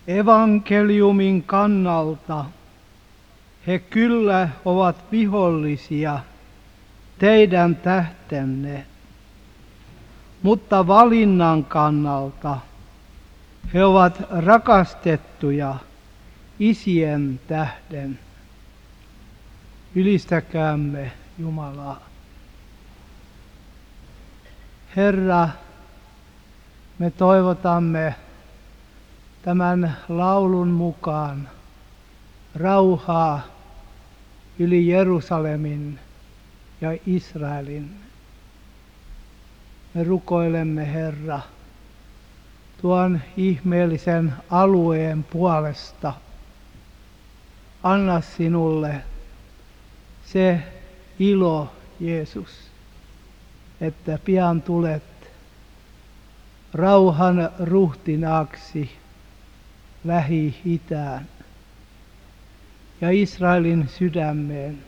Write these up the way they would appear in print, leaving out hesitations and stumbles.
Evankeliumin kannalta he kyllä ovat vihollisia teidän tähtenne, mutta valinnan kannalta he ovat rakastettuja isien tähden. Ylistäkäämme Jumalaa. Herra, me toivotamme tämän laulun mukaan rauhaa yli Jerusalemin ja Israelin. Me rukoilemme, Herra, tuon ihmeellisen alueen puolesta. Anna sinulle se ilo, Jeesus, että pian tulet rauhan ruhtinaaksi Lähi-itään ja Israelin sydämeen.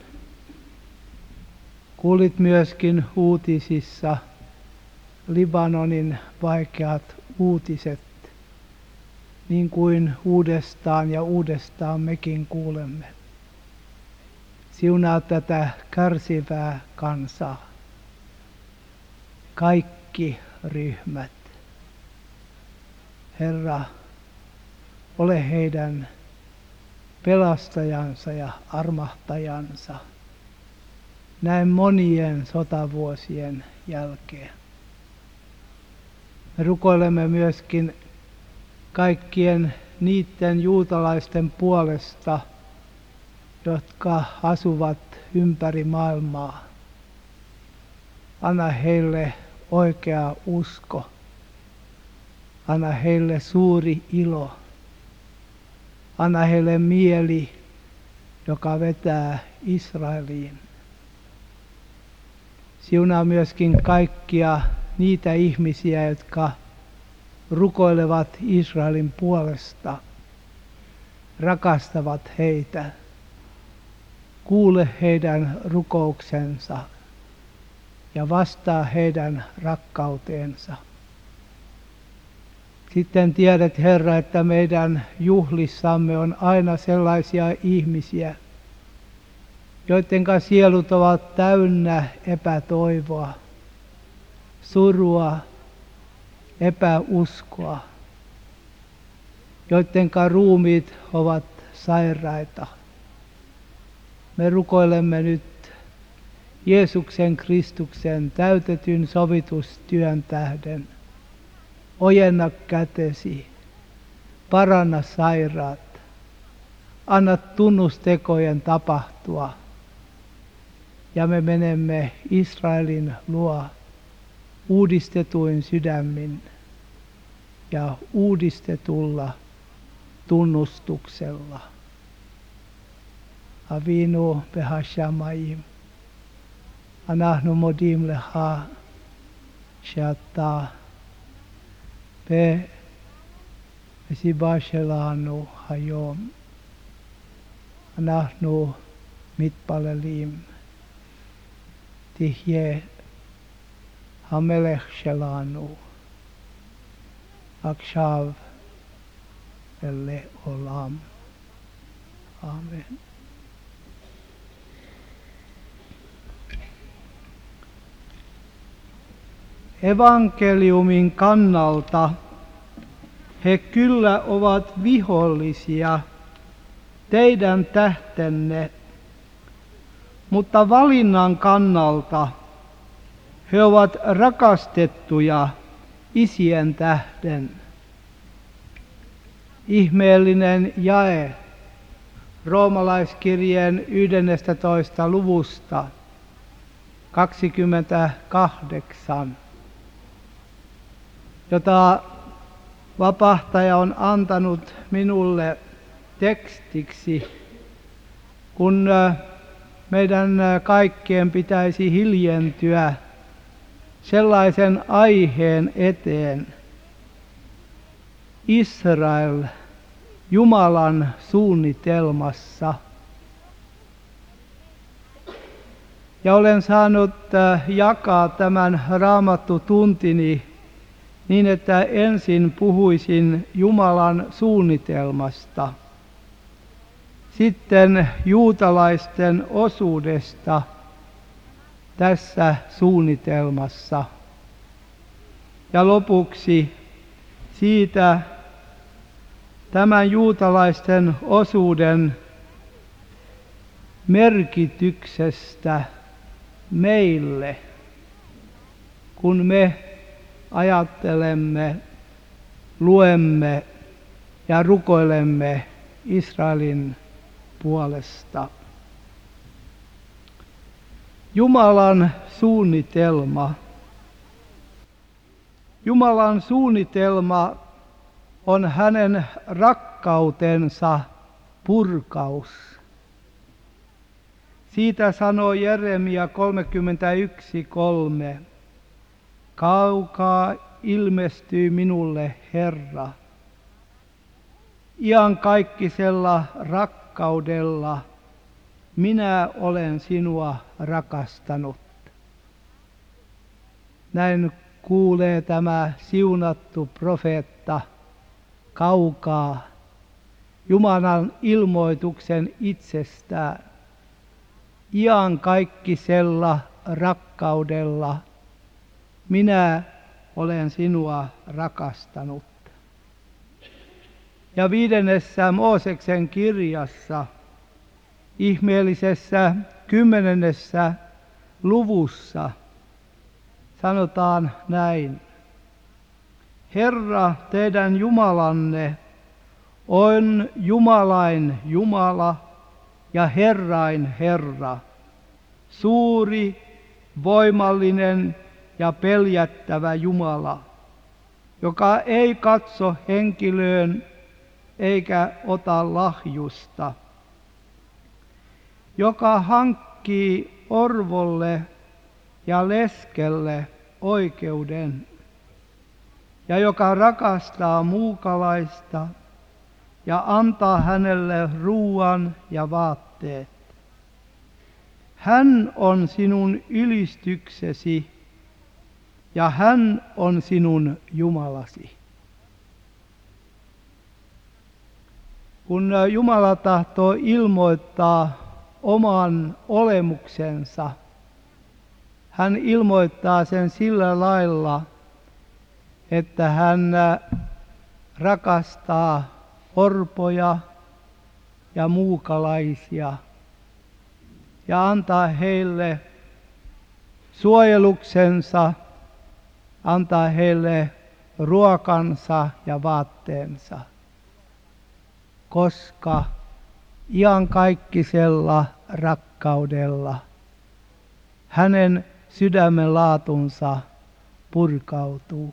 Kuulit myöskin uutisissa Libanonin vaikeat uutiset, niin kuin uudestaan ja uudestaan mekin kuulemme. Siunaa tätä kärsivää kansaa, kaikki ryhmät. Herra, ole heidän pelastajansa ja armahtajansa näin monien sotavuosien jälkeen. Me rukoilemme myöskin kaikkien niiden juutalaisten puolesta, jotka asuvat ympäri maailmaa. Anna heille oikea usko. Anna heille suuri ilo. Anna heille mieli, joka vetää Israeliin. Siunaa myöskin kaikkia niitä ihmisiä, jotka rukoilevat Israelin puolesta, rakastavat heitä. Kuule heidän rukouksensa ja vastaa heidän rakkauteensa. Sitten tiedät, Herra, että meidän juhlissamme on aina sellaisia ihmisiä, joiden sielut ovat täynnä epätoivoa, surua, epäuskoa, joiden ruumiit ovat sairaita. Me rukoilemme nyt Jeesuksen Kristuksen täytetyn sovitustyön tähden. Ojenna kätesi, paranna sairaat, anna tunnustekojen tapahtua. Ja me menemme Israelin luo uudistetuin sydämin ja uudistetulla tunnustuksella. Avinu behashamayim, anahnu modim leha she'ata במסיבה שלנו היום אנחנו מתפללים, תהיה המלך שלנו עכשיו ולעולם. אמן. Evankeliumin kannalta he kyllä ovat vihollisia teidän tähtenne, mutta valinnan kannalta he ovat rakastettuja isien tähden. Ihmeellinen jae Roomalaiskirjeen 11. luvusta 28, jota vapahtaja on antanut minulle tekstiksi, kun meidän kaikkien pitäisi hiljentyä sellaisen aiheen eteen. Israel Jumalan suunnitelmassa. Ja olen saanut jakaa tämän raamattutuntini niin että ensin puhuisin Jumalan suunnitelmasta, sitten juutalaisten osuudesta tässä suunnitelmassa ja lopuksi siitä tämän juutalaisten osuuden merkityksestä meille, kun me ajattelemme, luemme ja rukoilemme Israelin puolesta. Jumalan suunnitelma. Jumalan suunnitelma on hänen rakkautensa purkaus. Siitä sanoo Jeremia 31:3. Kaukaa ilmestyy minulle Herra. Iankaikkisella rakkaudella minä olen sinua rakastanut. Näin kuulee tämä siunattu profeetta kaukaa Jumalan ilmoituksen itsestään. Iankaikkisella rakkaudella minä olen sinua rakastanut. Ja 5. Mooseksen kirjassa, ihmeellisessä 10. luvussa sanotaan näin. Herra teidän Jumalanne on Jumalain Jumala ja Herrain Herra, suuri, voimallinen ja peljättävä Jumala, joka ei katso henkilöön eikä ota lahjusta, joka hankkii orvolle ja leskelle oikeuden ja joka rakastaa muukalaista ja antaa hänelle ruuan ja vaatteet. Hän on sinun ylistyksesi ja hän on sinun Jumalasi. Kun Jumala tahtoo ilmoittaa oman olemuksensa, hän ilmoittaa sen sillä lailla, että hän rakastaa orpoja ja muukalaisia ja antaa heille suojeluksensa, antaa heille ruokansa ja vaatteensa, koska iankaikkisella rakkaudella hänen sydämen laatunsa purkautuu.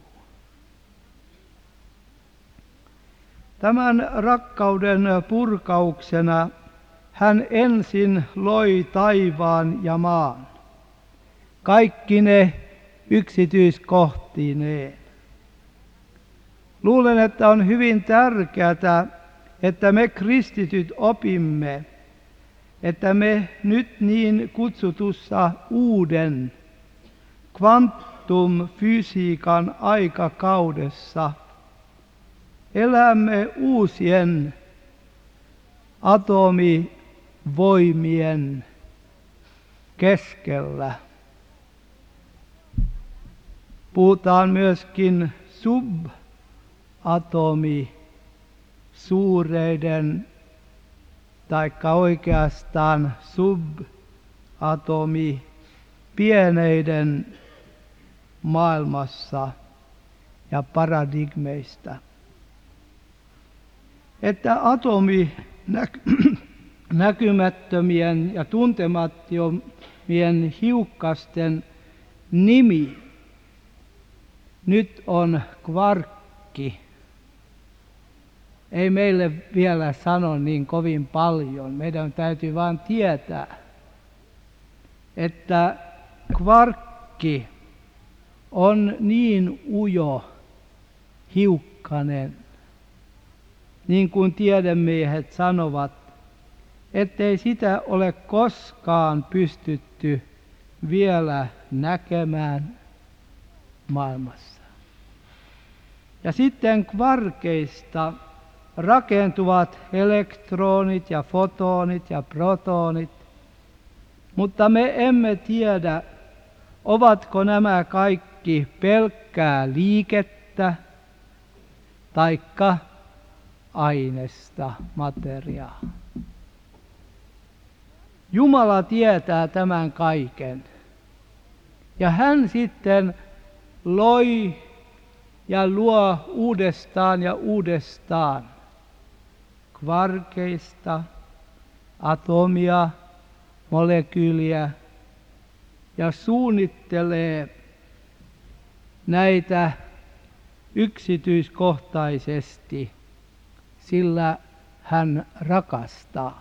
Tämän rakkauden purkauksena hän ensin loi taivaan ja maan, kaikki ne yksityiskohtineen. Luulen, että on hyvin tärkeää, että me kristityt opimme, että me nyt niin kutsutussa uuden kvantumfysiikan aikakaudessa elämme uusien atomivoimien keskellä. Puhutaan myöskin subatomisuureiden taikka oikeastaan subatomipieneiden maailmassa ja paradigmeista. Että näkymättömien ja tuntemattomien hiukkasten nimi nyt on kvarkki. Ei meille vielä sano niin kovin paljon. Meidän täytyy vain tietää, että kvarkki on niin ujo hiukkanen, niin kuin tiedemiehet sanovat, ettei sitä ole koskaan pystytty vielä näkemään maailmassa. Ja sitten kvarkeista rakentuvat elektronit ja fotonit ja protonit, mutta me emme tiedä, ovatko nämä kaikki pelkkää liikettä taikka ainesta, materiaa. Jumala tietää tämän kaiken. Ja hän sitten loi ja luo uudestaan ja uudestaan kvarkeista, atomia, molekyyliä ja suunnittelee näitä yksityiskohtaisesti, sillä hän rakastaa.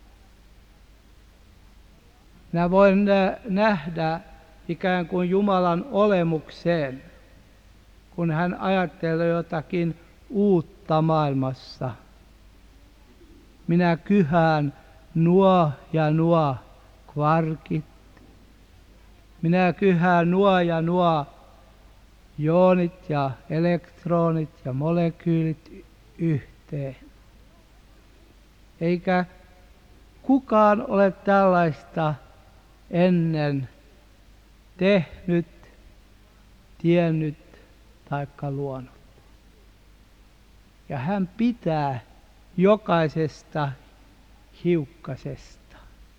Minä voin nähdä ikään kuin Jumalan olemukseen, kun hän ajattelee jotakin uutta maailmassa. Minä kyhään nuo ja nuo kvarkit. Minä kyhään nuo ja nuo joonit ja elektronit ja molekyylit yhteen. Eikä kukaan ole tällaista ennen tehnyt, tiennyt taikka luonut. Ja hän pitää jokaisesta hiukkasesta.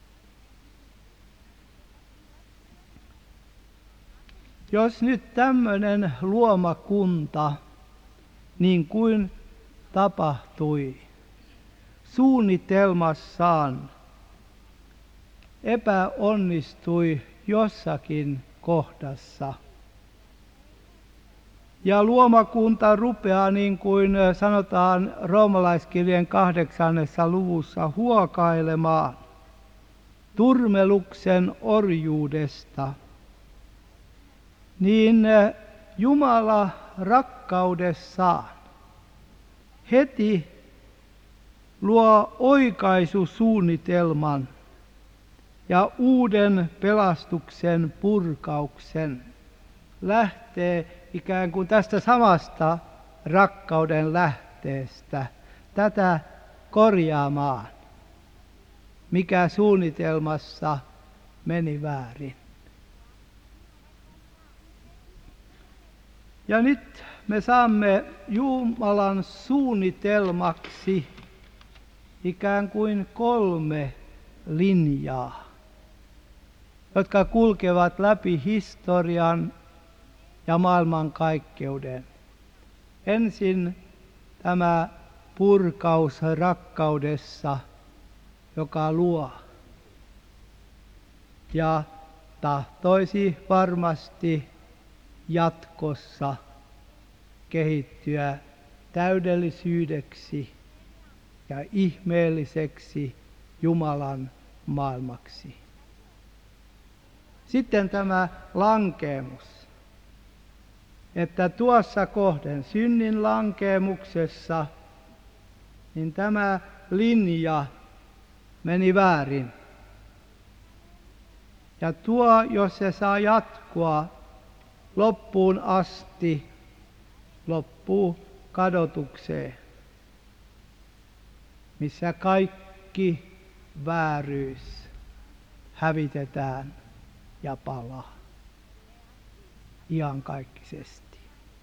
Jos nyt tämmöinen luomakunta, niin kuin tapahtui, suunnitelmassaan epäonnistui jossakin kohdassa, ja luomakunta rupeaa, niin kuin sanotaan roomalaiskirjeen 8. luvussa, huokailemaan turmeluksen orjuudesta, niin Jumala rakkaudessaan heti luo oikaisusuunnitelman ja uuden pelastuksen purkauksen. Lähtee ikään kuin tästä samasta rakkauden lähteestä tätä korjaamaan, mikä suunnitelmassa meni väärin. Ja nyt me saamme Jumalan suunnitelmaksi ikään kuin 3 linjaa, jotka kulkevat läpi historian ja maailmankaikkeuden. Ensin tämä purkaus rakkaudessa, joka luo ja tahtoisi varmasti jatkossa kehittyä täydellisyydeksi ja ihmeelliseksi Jumalan maailmaksi. Sitten tämä lankeemus, että tuossa kohden synnin lankeemuksessa, niin tämä linja meni väärin. Ja tuo, jos se saa jatkua loppuun asti, loppuu kadotukseen, missä kaikki vääryys hävitetään ja palaa iankaikkisesti.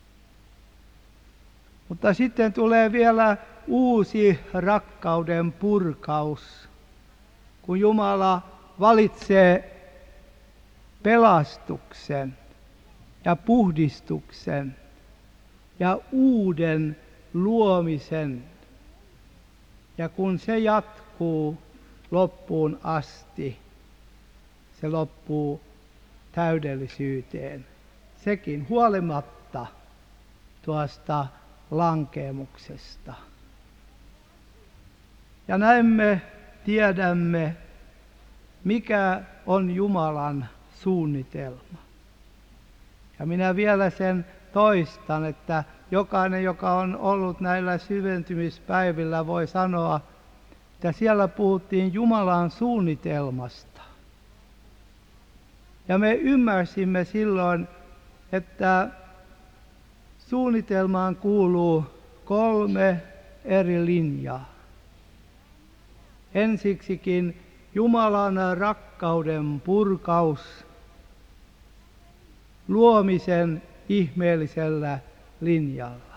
Mutta sitten tulee vielä uusi rakkauden purkaus, kun Jumala valitsee pelastuksen ja puhdistuksen ja uuden luomisen. Ja kun se jatkuu loppuun asti, se loppuu täydellisyyteen. Sekin huolimatta tuosta lankeemuksesta. Ja näin me tiedämme, mikä on Jumalan suunnitelma. Ja minä vielä sen toistan, että jokainen, joka on ollut näillä syventymispäivillä, voi sanoa, että siellä puhuttiin Jumalan suunnitelmasta. Ja me ymmärsimme silloin, että suunnitelmaan kuuluu 3 eri linjaa. Ensiksikin Jumalan rakkauden purkaus luomisen ihmeellisellä linjalla.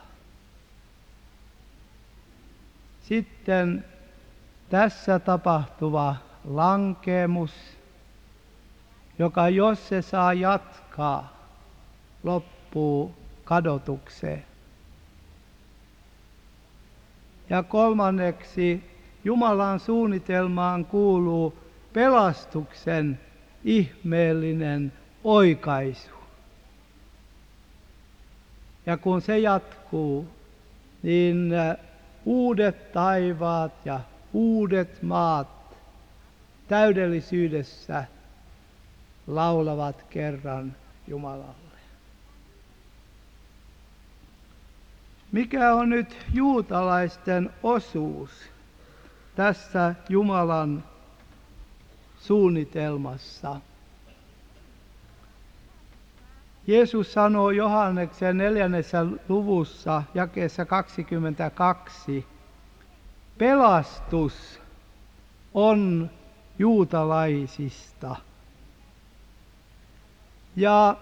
Sitten tässä tapahtuva lankeemus, joka jos se saa jatkaa, loppuu kadotukseen. Ja kolmanneksi Jumalan suunnitelmaan kuuluu pelastuksen ihmeellinen oikaisu. Ja kun se jatkuu, niin uudet taivaat ja uudet maat täydellisyydessä laulavat kerran Jumalalle. Mikä on nyt juutalaisten osuus tässä Jumalan suunnitelmassa? Jeesus sanoo Johanneksen 4. luvussa jakeessa 22, pelastus on juutalaisista. Ja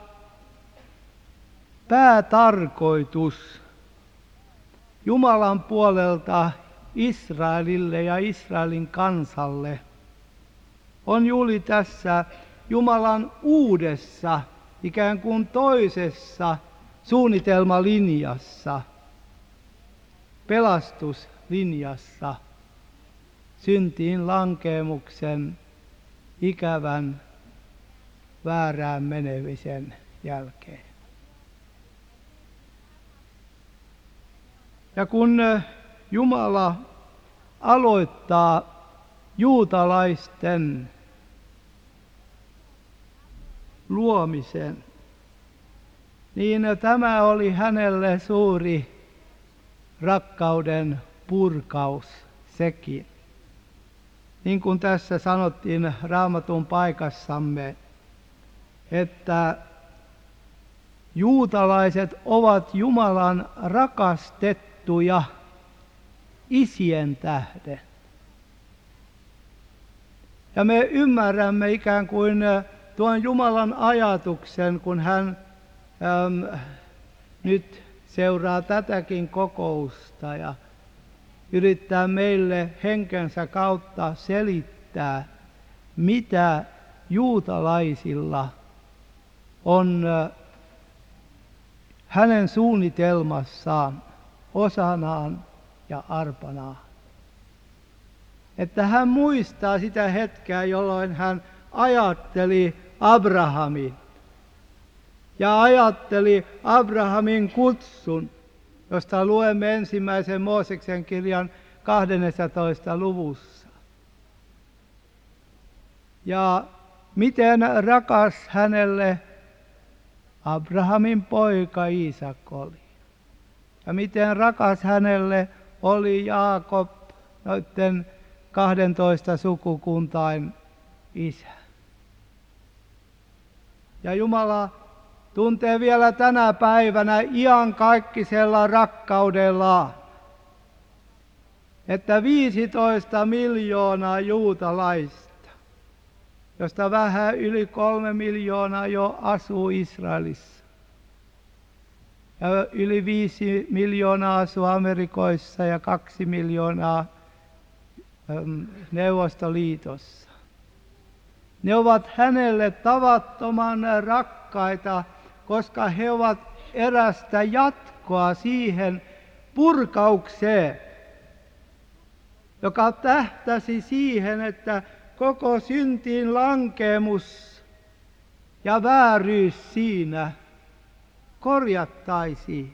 päätarkoitus Jumalan puolelta Israelille ja Israelin kansalle on juuri tässä Jumalan uudessa, ikään kuin toisessa suunnitelmalinjassa, pelastuslinjassa, syntiin lankeemuksen ikävän väärään menemisen jälkeen. Ja kun Jumala aloittaa juutalaisten luomisen, niin tämä oli hänelle suuri rakkauden purkaus sekin. Niin kuin tässä sanottiin Raamatun paikassamme, että juutalaiset ovat Jumalan rakastettuja isien tähden. Ja me ymmärrämme ikään kuin tuon Jumalan ajatuksen, kun hän nyt seuraa tätäkin kokousta ja yrittää meille henkensä kautta selittää, mitä juutalaisilla on hänen suunnitelmassaan, osanaan ja arpanaan. Että hän muistaa sitä hetkeä, jolloin hän ajatteli Abrahamin ja ajatteli Abrahamin kutsun, josta luemme ensimmäisen Mooseksen kirjan 12. luvussa. Ja miten rakas hänelle Abrahamin poika Iisak oli. Ja miten rakas hänelle oli Jaakob, noiden 12 sukukuntain isä. Ja Jumala tuntee vielä tänä päivänä iankaikkisella rakkaudellaan, että 15 miljoonaa juutalaista, josta vähän yli 3 miljoonaa jo asuu Israelissa. Ja yli 5 miljoonaa asuu Amerikoissa ja 2 miljoonaa Neuvostoliitossa. Ne ovat hänelle tavattoman rakkaita, koska he ovat erästä jatkoa siihen purkaukseen, joka tähtäsi siihen, että koko syntiin lankeemus ja vääryys siinä korjattaisiin.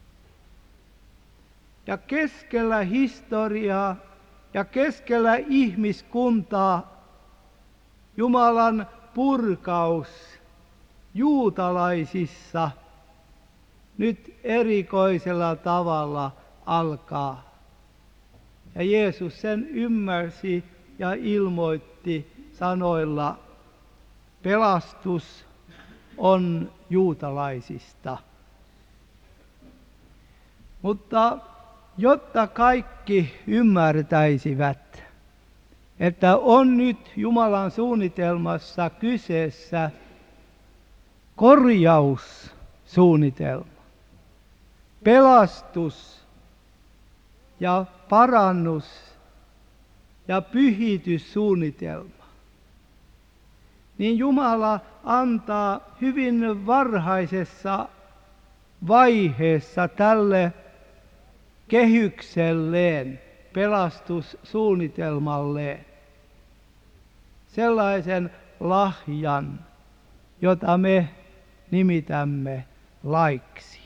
Ja keskellä historiaa ja keskellä ihmiskuntaa Jumalan purkaus juutalaisissa nyt erikoisella tavalla alkaa. Ja Jeesus sen ymmärsi ja ilmoitti sanoilla, pelastus on juutalaisista. Mutta jotta kaikki ymmärtäisivät, että on nyt Jumalan suunnitelmassa kyseessä korjaussuunnitelma, pelastus ja parannus ja pyhityssuunnitelma, niin Jumala antaa hyvin varhaisessa vaiheessa tälle kehykselleen, pelastussuunnitelmalleen, sellaisen lahjan, jota me nimitämme laiksi.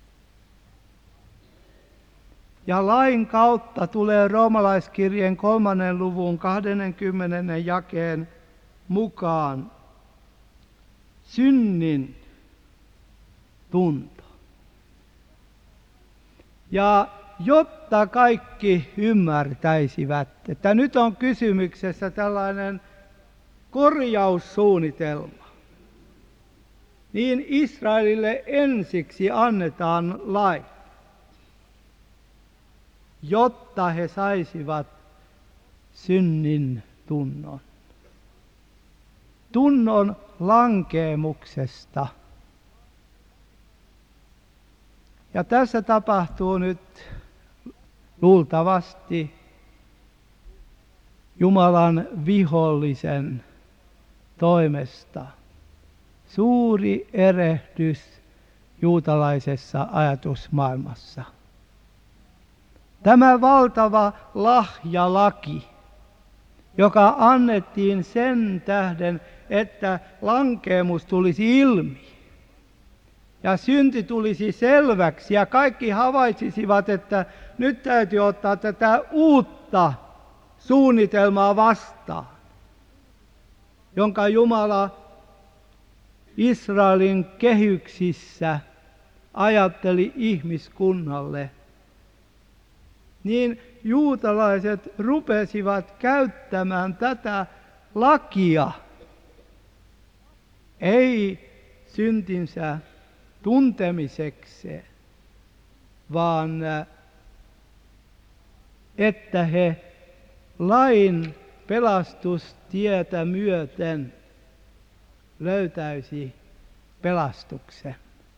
Ja lain kautta tulee roomalaiskirjeen 3. luvun 20. jakeen mukaan synnin tunto. Ja jotta kaikki ymmärtäisivät, että nyt on kysymyksessä tällainen korjaussuunnitelma, niin Israelille ensiksi annetaan lait, jotta he saisivat synnin tunnon. Tunnon lankeemuksesta. Ja tässä tapahtuu nyt luultavasti Jumalan vihollisen toimesta suuri erehdys juutalaisessa ajatusmaailmassa. Tämä valtava lahjalaki, joka annettiin sen tähden, että lankeemus tulisi ilmi ja synti tulisi selväksi ja kaikki havaitsisivat, että nyt täytyy ottaa tätä uutta suunnitelmaa vastaan, jonka Jumala Israelin kehyksissä ajatteli ihmiskunnalle, niin juutalaiset rupesivat käyttämään tätä lakia ei syntinsä tuntemiseksi, vaan että he lain pelastustietä myöten löytäisi pelastuksen.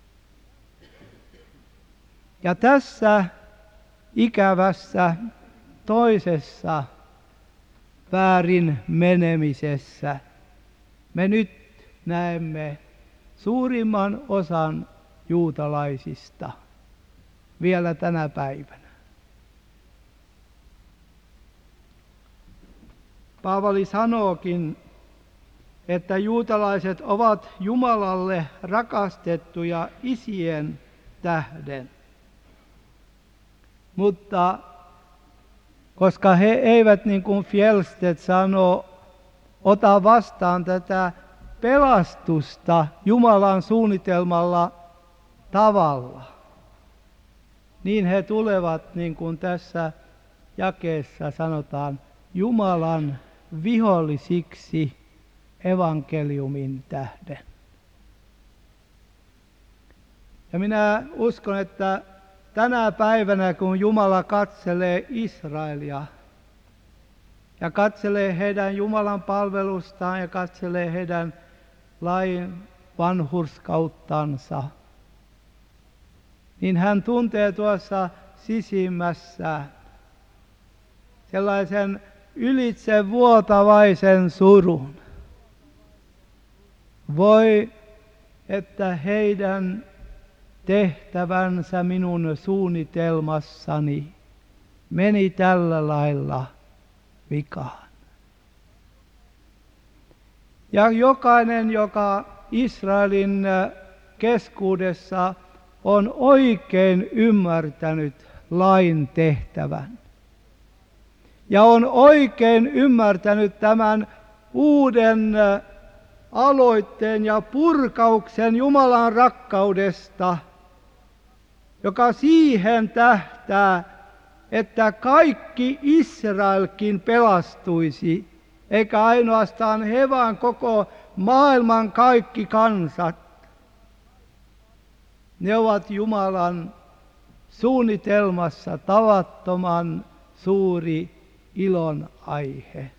Ja tässä ikävässä toisessa väärin menemisessä me nyt näemme suurimman osan juutalaisista vielä tänä päivänä. Paavali sanookin, että juutalaiset ovat Jumalalle rakastettuja isien tähden. Mutta koska he eivät, niin kuin Fjellstedt sanoo, ota vastaan tätä pelastusta Jumalan suunnitelmalla tavalla, niin he tulevat, niin kuin tässä jakeessa sanotaan, Jumalan vihollisiksi evankeliumin tähden. Ja minä uskon, että tänä päivänä, kun Jumala katselee Israelia ja katselee heidän Jumalan palvelustaan ja katselee heidän lain vanhurskauttansa, niin hän tuntee tuossa sisimmässä sellaisen ylitsevuotavaisen surun. Voi, että heidän tehtävänsä minun suunnitelmassani meni tällä lailla vikaan. Ja jokainen, joka Israelin keskuudessa on oikein ymmärtänyt lain tehtävän ja on oikein ymmärtänyt tämän uuden aloitteen ja purkauksen Jumalan rakkaudesta, joka siihen tähtää, että kaikki Israelkin pelastuisi, eikä ainoastaan he, vaan koko maailman kaikki kansat. Ne ovat Jumalan suunnitelmassa tavattoman suuri ilon aihe.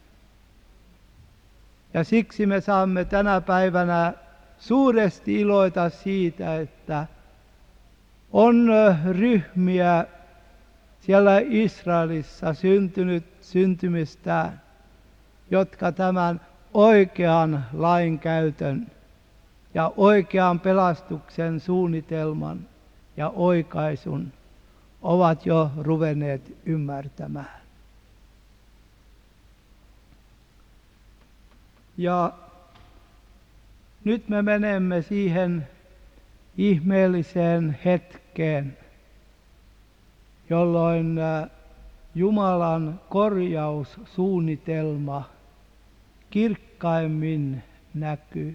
Ja siksi me saamme tänä päivänä suuresti iloita siitä, että on ryhmiä siellä Israelissa syntynyt syntymistään, jotka tämän oikean lainkäytön ja oikean pelastuksen suunnitelman ja oikaisun ovat jo ruvenneet ymmärtämään. Ja nyt me menemme siihen ihmeelliseen hetkeen, jolloin Jumalan korjaussuunnitelma kirkkaimmin näkyy.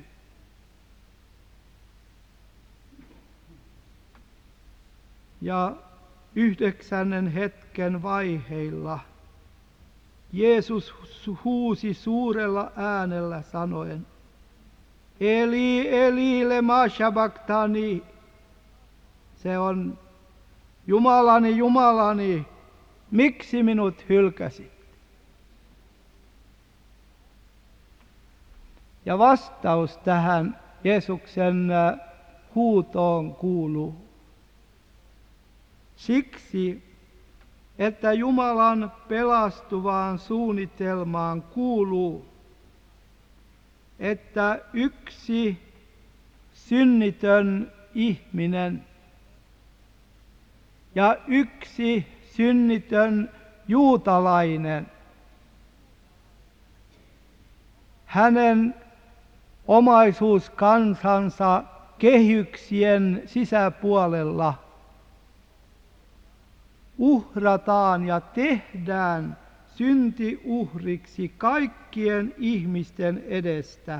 Ja 9. hetken vaiheilla Jeesus huusi suurella äänellä sanoen, Eli, Eli, lema sabachthani. Se on, Jumalani, Jumalani, miksi minut hylkäsit? Ja vastaus tähän Jeesuksen huutoon kuuluu, siksi, että Jumalan pelastuvaan suunnitelmaan kuuluu, että yksi synnitön ihminen ja yksi synnitön juutalainen, hänen omaisuuskansansa kehyksien sisäpuolella uhrataan ja tehdään syntiuhriksi kaikkien ihmisten edestä.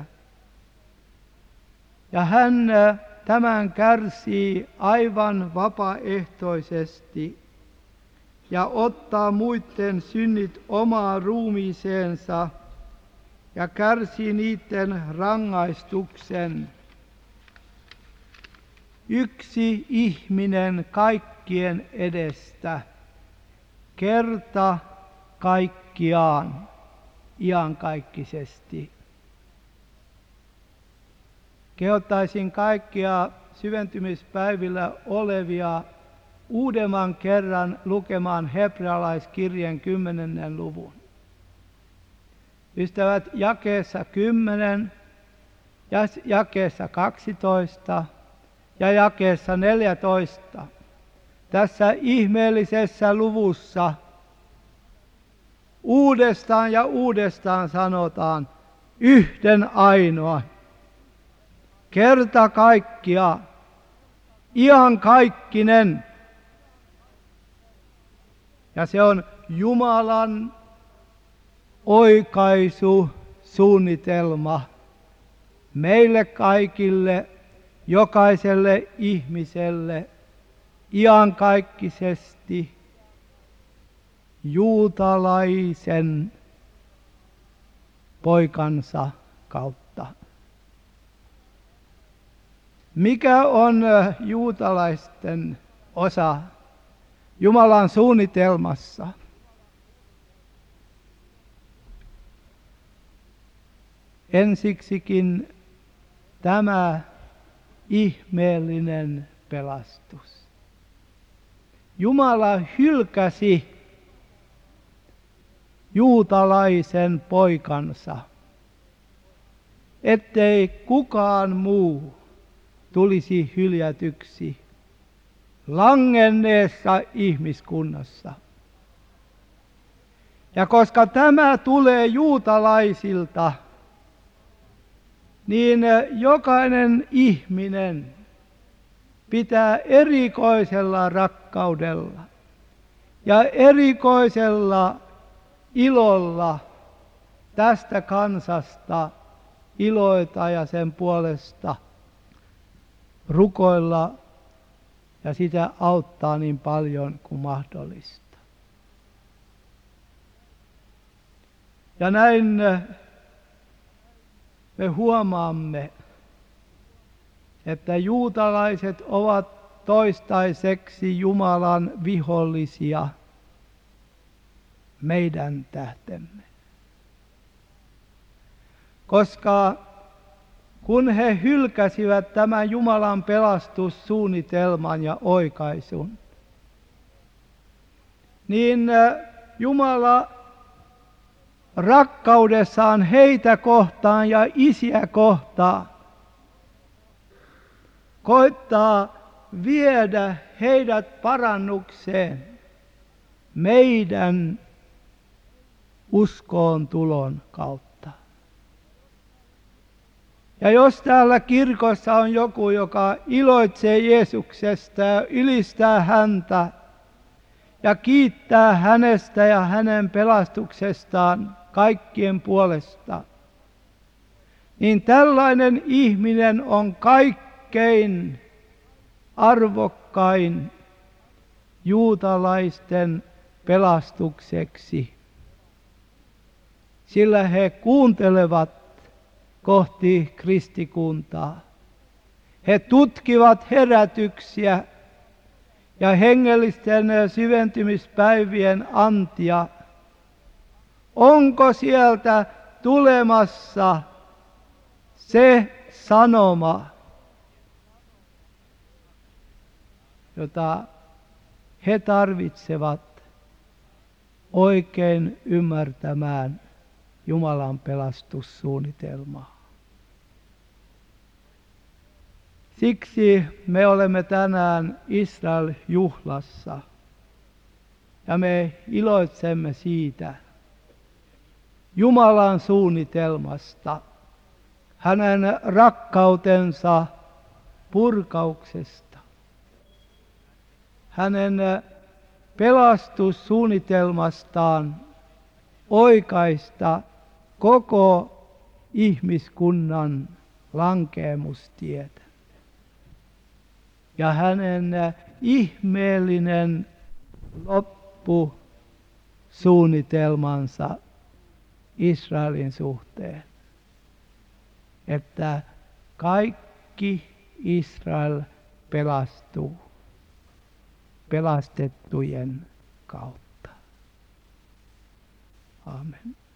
Ja hän tämän kärsii aivan vapaaehtoisesti ja ottaa muiden synnit omaan ruumiiseensa ja kärsii niiden rangaistuksen. Yksi ihminen kaikkien edestä, kerta kaikkiaan, iankaikkisesti. Kehottaisin kaikkia syventymispäivillä olevia uudemman kerran lukemaan hebrealaiskirjeen 10. luvun. Ystävät, jakeessa 10 ja jakeessa 12 ja jakeessa 14. Tässä ihmeellisessä luvussa uudestaan ja uudestaan sanotaan yhden ainoa, kerta kaikkia, iankaikkinen. Ja se on Jumalan oikaisusuunnitelma meille kaikille, jokaiselle ihmiselle, iankaikkisesti juutalaisen poikansa kautta. Mikä on juutalaisten osa Jumalan suunnitelmassa? Ensiksikin tämä ihmeellinen pelastus. Jumala hylkäsi juutalaisen poikansa, ettei kukaan muu tulisi hyljätyksi langenneessa ihmiskunnassa. Ja koska tämä tulee juutalaisilta, niin jokainen ihminen pitää erikoisella rakkaudella ja erikoisella ilolla tästä kansasta iloita ja sen puolesta rukoilla ja sitä auttaa niin paljon kuin mahdollista. Ja näin me huomaamme, että juutalaiset ovat toistaiseksi Jumalan vihollisia meidän tähtemme. Koska kun he hylkäsivät tämän Jumalan pelastussuunnitelman ja oikaisun, niin Jumala rakkaudessaan heitä kohtaan ja isiä kohtaan koittaa viedä heidät parannukseen meidän uskoon tulon kautta. Ja jos täällä kirkossa on joku, joka iloitsee Jeesuksesta ja ylistää häntä ja kiittää hänestä ja hänen pelastuksestaan kaikkien puolesta, niin tällainen ihminen on kaikkein arvokkain juutalaisten pelastukseksi, sillä he kuuntelevat kohti kristikuntaa. He tutkivat herätyksiä ja hengellisten syventymispäivien antia. Onko sieltä tulemassa se sanoma, jota he tarvitsevat oikein ymmärtämään Jumalan pelastussuunnitelmaa. Siksi me olemme tänään Israel-juhlassa ja me iloitsemme siitä Jumalan suunnitelmasta, hänen rakkautensa purkauksesta, hänen pelastussuunnitelmastaan oikaista koko ihmiskunnan lankeemustietä. Ja hänen ihmeellinen loppusuunnitelmansa Israelin suhteen, että kaikki Israel pelastuu pelastettujen kautta. Amen.